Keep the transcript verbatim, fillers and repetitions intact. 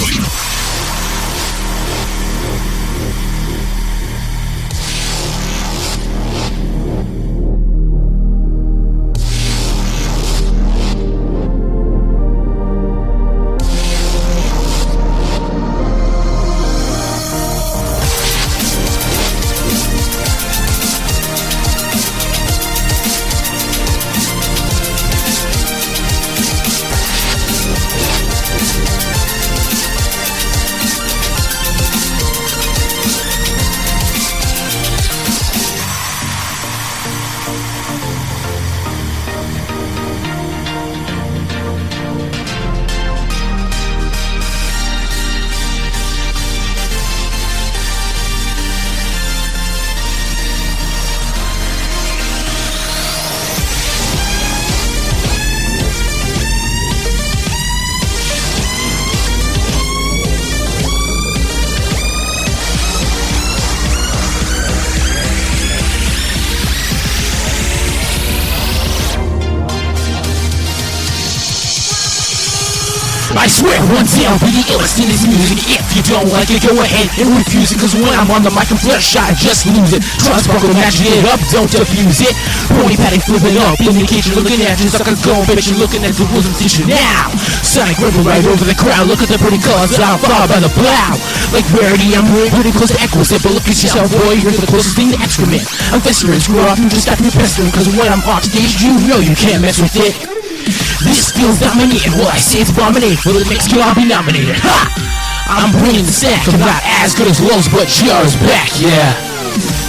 I swear, one day I'll be the illest in this music. If you don't like it, go ahead and refuse it. Cause when I'm on the mic, I'm bloodshot, I just lose it. Trust buckle, matching it up, don't abuse it. Pony patting, flipping up in the kitchen, looking at you, suck a go, bitch, you're looking at the rules of teacher now. Sonic ripple right over the crowd, look at the pretty colors that I'm followed by the plow. Like Rarity, I'm pretty close to exquisite, but look at yourself, boy, you're the closest thing to excrement. I'm festering, screw off, you just got me pestering, cause when I'm on stage, you know you can't mess with it. This feels dominated, well I say it's abominated, for the next kill I'll be nominated. Ha! I'm bringing the sack, I'm not as good as Lowe's, but G R is back, yeah.